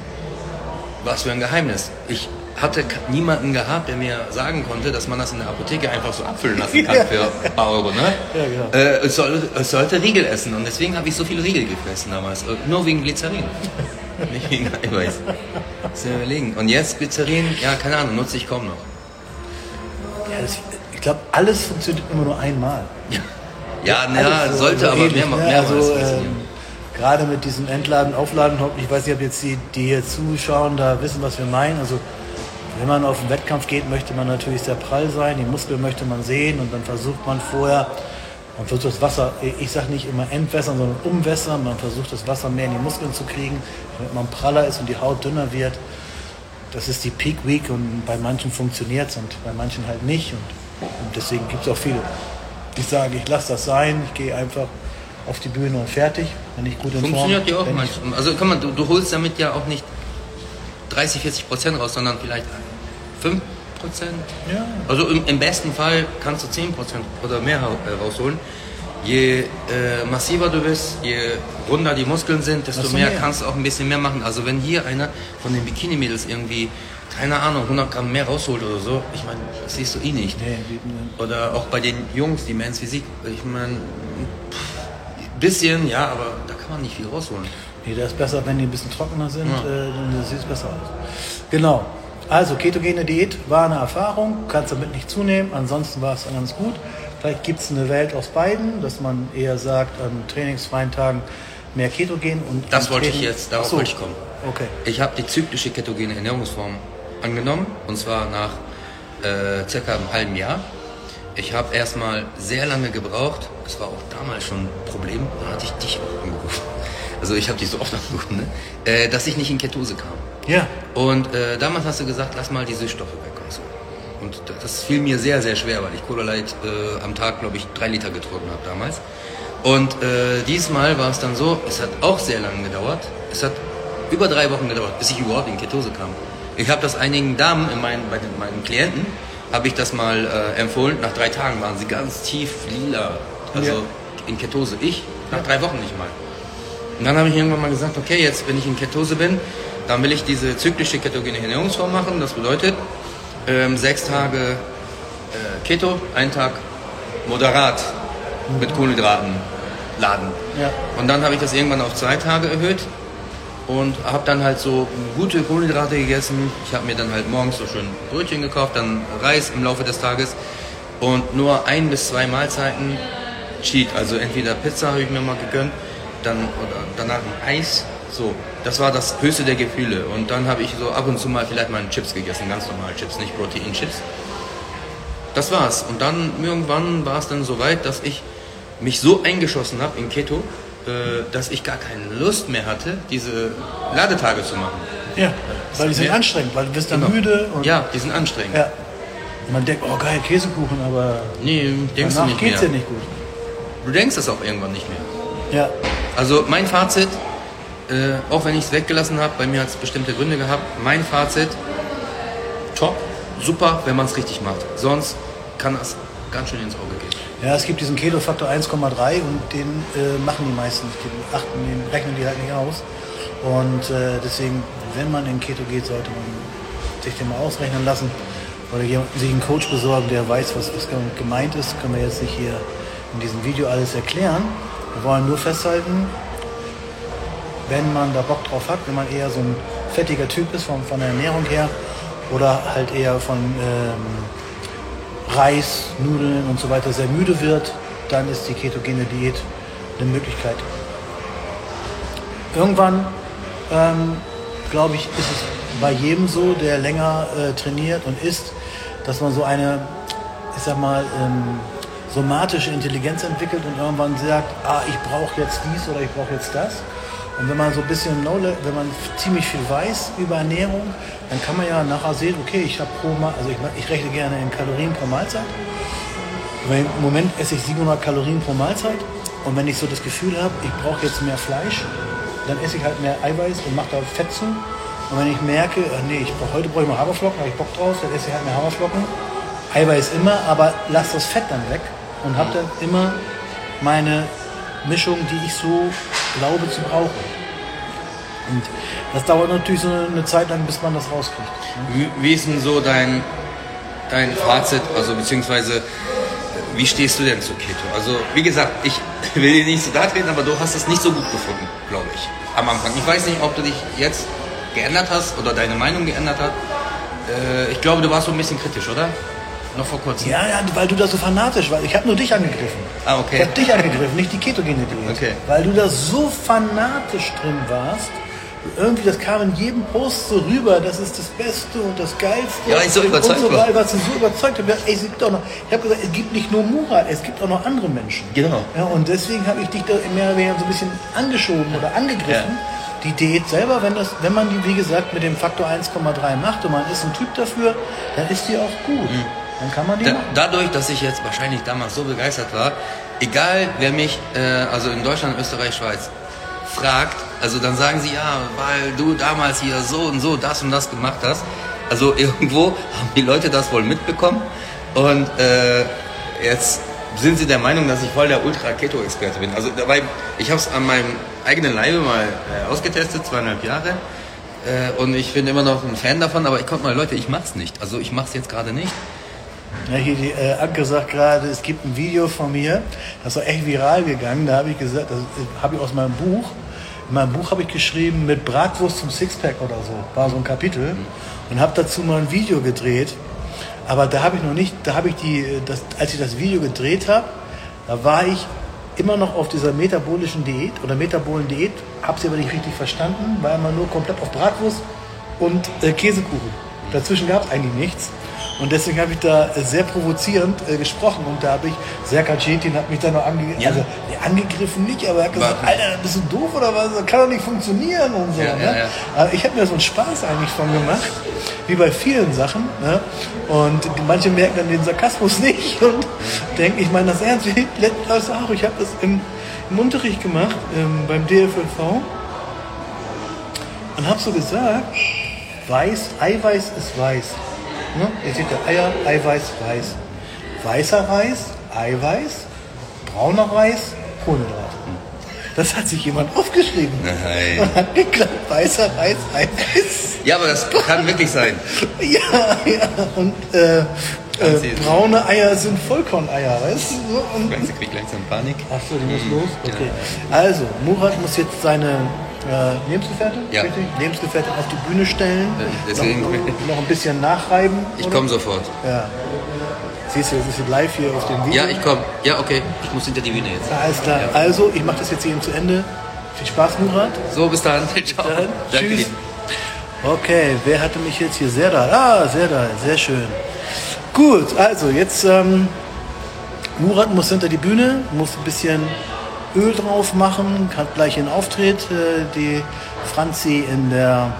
Was für ein Geheimnis. Ich hatte niemanden gehabt, der mir sagen konnte, dass man das in der Apotheke einfach so abfüllen lassen kann für ein paar Euro. Ne? Ja, genau. äh, es, soll, es sollte Riegel essen und deswegen habe ich so viele Riegel gefressen damals. Nur wegen Glycerin. Nicht wegen Eiweiß. Das überlegen. Und jetzt Glycerin, ja, keine Ahnung, nutze ich kaum noch. Ja, das, ich glaube, alles funktioniert immer nur einmal. Ja, ja, na, so, sollte so aber ähnlich, mehr, mehrmals ne? also, ähm, gerade mit diesem Entladen, Aufladen, ich weiß nicht, ob jetzt die, die hier zuschauen, da wissen, was wir meinen. Also wenn man auf den Wettkampf geht, möchte man natürlich sehr prall sein, die Muskeln möchte man sehen und dann versucht man vorher, man versucht das Wasser, ich sage nicht immer entwässern, sondern umwässern, man versucht das Wasser mehr in die Muskeln zu kriegen, damit man praller ist und die Haut dünner wird. das ist die Peak Week und bei manchen funktioniert es und bei manchen halt nicht. Und, und deswegen gibt es auch viele, die sagen, ich lasse das sein, ich gehe einfach auf die Bühne und fertig, wenn ich gut in Form bin. Funktioniert ja auch manchmal. Also kann man, du, du holst damit ja auch nicht dreißig, vierzig Prozent raus, sondern vielleicht fünf Prozent. Ja. Also im, im besten Fall kannst du zehn Prozent oder mehr rausholen. Je äh, massiver du bist, je runder die Muskeln sind, desto mehr, mehr kannst du auch ein bisschen mehr machen. Also wenn hier einer von den Bikini-Mädels irgendwie, keine Ahnung, hundert Gramm mehr rausholt oder so, ich meine, das siehst du eh nicht. Nee, oder auch bei den Jungs, die Men's Physik, ich meine, ein bisschen, ja, aber da kann man nicht viel rausholen. Nee, das ist besser, wenn die ein bisschen trockener sind, ja. äh, dann sieht es besser aus. Genau. Also, ketogene Diät war eine Erfahrung, kannst damit nicht zunehmen, ansonsten war es ganz gut. Vielleicht gibt es eine Welt aus beiden, dass man eher sagt, an trainingsfreien Tagen mehr Ketogen und... Das wollte ich jetzt, darauf so. wollte ich kommen. Okay. Ich habe die zyklische ketogene Ernährungsform angenommen, und zwar nach äh, circa einem halben Jahr. Ich habe erstmal sehr lange gebraucht, das war auch damals schon ein Problem, da hatte ich dich auch angerufen. Also ich habe dich so oft angerufen, ne? äh, dass ich nicht in Ketose kam. Ja. Und äh, damals hast du gesagt, lass mal die Süßstoffe weg und so. Und das fiel mir sehr, sehr schwer, weil ich Cola Light äh, am Tag, glaube ich, drei Liter getrunken habe damals. Und äh, diesmal war es dann so, es hat auch sehr lange gedauert. Es hat über drei Wochen gedauert, bis ich überhaupt in Ketose kam. Ich habe das einigen Damen, in meinen, bei den, meinen Klienten, habe ich das mal äh, empfohlen. Nach drei Tagen waren sie ganz tief lila, also ja. in Ketose. Ich, nach ja. drei Wochen nicht mal. Und dann habe ich irgendwann mal gesagt, okay, jetzt, wenn ich in Ketose bin, dann will ich diese zyklische ketogene Ernährungsform machen. Das bedeutet, ähm, sechs Tage äh, Keto, ein Tag moderat mit Kohlenhydraten laden. Ja. Und dann habe ich das irgendwann auf zwei Tage erhöht und habe dann halt so gute Kohlenhydrate gegessen. Ich habe mir dann halt morgens so schön Brötchen gekauft, dann Reis im Laufe des Tages und nur ein bis zwei Mahlzeiten Cheat. Also entweder Pizza habe ich mir mal gegönnt, dann oder danach ein Eis. So, das war das höchste der Gefühle. Und dann habe ich so ab und zu mal vielleicht mal Chips gegessen, ganz normale Chips, nicht Proteinchips. Das war's. Und dann irgendwann war es dann so weit, dass ich mich so eingeschossen habe in Keto, äh, dass ich gar keine Lust mehr hatte, diese Ladetage zu machen. Ja, weil die sind mehr anstrengend, weil du bist dann genau. müde. Und ja, die sind anstrengend. Ja. Und man denkt, oh geil, Käsekuchen, aber nee, denkst du nicht geht's mehr. dir nicht gut. Du denkst es auch irgendwann nicht mehr. Ja. Also mein Fazit, äh, auch wenn ich es weggelassen habe, bei mir hat es bestimmte Gründe gehabt, mein Fazit, top, super, wenn man es richtig macht. Sonst kann das ganz schön ins Auge gehen. Ja, es gibt diesen Keto-Faktor eins Komma drei und den äh, machen die meisten nicht. Den achten, den rechnen die halt nicht aus. Und äh, deswegen, wenn man in Keto geht, sollte man sich den mal ausrechnen lassen. Oder sich einen Coach besorgen, der weiß, was, was gemeint ist. Können wir jetzt nicht hier in diesem Video alles erklären. Wir wollen nur festhalten, wenn man da Bock drauf hat, wenn man eher so ein fettiger Typ ist von, von der Ernährung her oder halt eher von ähm, Reis, Nudeln und so weiter sehr müde wird, dann ist die ketogene Diät eine Möglichkeit. Irgendwann, ähm, glaube ich, ist es bei jedem so, der länger äh, trainiert und isst, dass man so eine, ich sag mal, ähm, somatische Intelligenz entwickelt und irgendwann sagt, ah, ich brauche jetzt dies oder ich brauche jetzt das. Und wenn man so ein bisschen, wenn man ziemlich viel weiß über Ernährung, dann kann man ja nachher sehen, okay, ich habe pro Mal, also ich, ich rechne gerne in Kalorien pro Mahlzeit. Weil im Moment esse ich siebenhundert Kalorien pro Mahlzeit. Und wenn ich so das Gefühl habe, ich brauche jetzt mehr Fleisch, dann esse ich halt mehr Eiweiß und mache da Fett zu. Und wenn ich merke, ach nee, ich brauch, heute brauche ich mal Haferflocken, habe ich Bock drauf, dann esse ich halt mehr Haferflocken. Eiweiß immer, aber lass das Fett dann weg und habe dann immer meine Mischung, die ich so glaube zu brauchen. Und das dauert natürlich so eine Zeit lang, bis man das rauskriegt. Wie, wie ist denn so dein, dein Fazit, also beziehungsweise wie stehst du denn zu Keto? Also wie gesagt, ich will dir nicht so da treten, aber du hast es nicht so gut gefunden, glaube ich, am Anfang. Ich weiß nicht, ob du dich jetzt geändert hast oder deine Meinung geändert hat. Äh, ich glaube, du warst so ein bisschen kritisch, oder? Noch vor kurzem. Ja, ja, weil du da so fanatisch warst. Ich habe nur dich angegriffen. Ah, okay. Ich habe dich angegriffen, nicht die ketogene Diät. Okay. Weil du da so fanatisch drin warst. Irgendwie, das kam in jedem Post so rüber, das ist das Beste und das Geilste. Ja, ich so überzeugt und so war. Warst du so überzeugt. Ey, es gibt auch noch, ich habe gesagt, es gibt nicht nur Murat, es gibt auch noch andere Menschen. Genau. Ja, und deswegen habe ich dich da mehr oder weniger so ein bisschen angeschoben oder angegriffen. Ja. die Diät selber, wenn, das, wenn man die, wie gesagt, mit dem Faktor eins Komma drei macht und man ist ein Typ dafür, dann ist die auch gut. Mhm. Dann kann man die da, machen. Dadurch, dass ich jetzt wahrscheinlich damals so begeistert war, egal wer mich, äh, also in Deutschland, Österreich, Schweiz, fragt, also dann sagen sie, ja, weil du damals hier so und so das und das gemacht hast. Also irgendwo haben die Leute das wohl mitbekommen und äh, jetzt sind sie der Meinung, dass ich voll der Ultra-Keto-Experte bin. Also dabei, ich habe es an meinem eigenen Leibe mal äh, ausgetestet, zweieinhalb Jahre. Äh, und ich bin immer noch ein Fan davon, aber ich konnte mal, Leute, ich mach's nicht. Also ich mach's jetzt gerade nicht. Ja, hier die äh, Anke sagt gerade, es gibt ein Video von mir, das war echt viral gegangen. Da habe ich gesagt, das habe ich aus meinem Buch. In meinem Buch habe ich geschrieben, mit Bratwurst zum Sixpack oder so. War so ein Kapitel. Und habe dazu mal ein Video gedreht. Aber da habe ich noch nicht, da habe ich die, das, als ich das Video gedreht habe, da war ich immer noch auf dieser metabolischen Diät oder metabolen Diät, habe sie aber nicht richtig verstanden, war immer nur komplett auf Bratwurst und äh, Käsekuchen. Dazwischen gab es eigentlich nichts. Und deswegen habe ich da sehr provozierend äh, gesprochen und da habe ich, Serkan Cetin hat mich da noch ange ja. also, nee, angegriffen, nicht, aber er hat gesagt, Alter, bist du doof oder was, das kann doch nicht funktionieren und so. Ja, ne? ja, ja. Aber ich habe mir so einen Spaß eigentlich von gemacht, wie bei vielen Sachen. Ne? Und die, manche merken dann den Sarkasmus nicht und denken, ich meine das ernst. Also auch, ich habe das im, im Unterricht gemacht, ähm, beim D F L V und habe so gesagt, weiß, Eiweiß ist weiß. Ne? Ihr seht ja Eier, Eiweiß, Reis. Weißer Reis, Eiweiß, brauner Reis, Kohlenhydrate. Das hat sich jemand aufgeschrieben. Nein. Und hat geklappt, weißer Reis, Eiweiß. Ja, aber das kann wirklich sein. Ja, ja. Und äh, äh, braune Eier sind Vollkorneier, weißt du? So, und Ich krieg langsam Panik. Ach so, die muss los? Okay. Also, Murat muss jetzt seine äh, Lebensgefährtin, Ja. richtig? Lebensgefährtin auf die Bühne stellen. Äh, deswegen- noch, noch ein bisschen nachreiben. Ich oder? komme sofort. Ja. Siehst du, das ist live hier auf dem Video. Ja, ich komme. Ja, okay. Ich muss hinter die Bühne jetzt. Alles klar. Ja. Also, ich mache das jetzt hier zu Ende. Viel Spaß, Murat. So, bis dann. Ciao. Dann. Danke Tschüss. dir. Okay, wer hatte mich jetzt hier? Serdar. Ah, Serdar, sehr schön. Gut, also jetzt ähm, Murat muss hinter die Bühne, muss ein bisschen Öl drauf machen, hat gleich einen Auftritt. Äh, die Franzi in der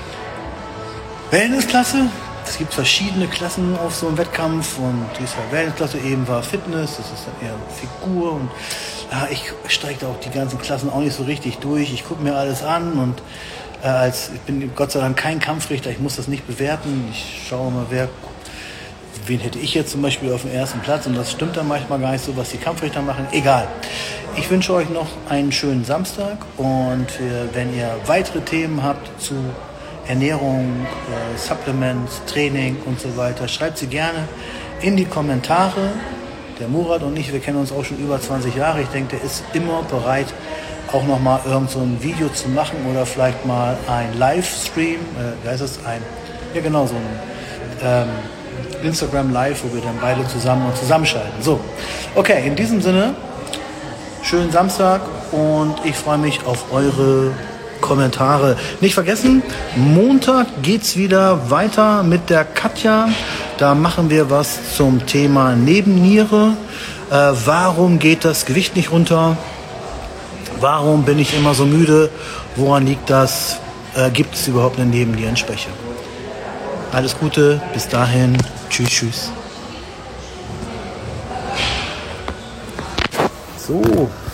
Wellnessklasse. Es gibt verschiedene Klassen auf so einem Wettkampf und die ist halt Wellnessklasse, eben war Fitness, das ist dann eher Figur und ja, ich steige da auch die ganzen Klassen auch nicht so richtig durch. Ich gucke mir alles an und äh, als ich bin Gott sei Dank kein Kampfrichter, ich muss das nicht bewerten. Ich schaue mal, wer, wen hätte ich jetzt zum Beispiel auf dem ersten Platz und das stimmt dann manchmal gar nicht so, was die Kampfrichter machen. Egal. Ich wünsche euch noch einen schönen Samstag und äh, wenn ihr weitere Themen habt zu Ernährung, äh, Supplements, Training und so weiter, schreibt sie gerne in die Kommentare. Der Murat und ich, wir kennen uns auch schon über zwanzig Jahre. Ich denke, der ist immer bereit, auch nochmal irgend so ein Video zu machen oder vielleicht mal ein Livestream, äh, wie heißt das, ein, ja genau, so ein ähm, Instagram Live, wo wir dann beide zusammen und zusammenschalten. So, okay, in diesem Sinne, schönen Samstag und ich freue mich auf eure Kommentare. Nicht vergessen, Montag geht's wieder weiter mit der Katja. Da machen wir was zum Thema Nebenniere. Äh, warum geht das Gewicht nicht runter? Warum bin ich immer so müde? Woran liegt das? Äh, gibt es überhaupt eine Nebennierenschwäche? Alles Gute, bis dahin. Tschüss, tschüss. So.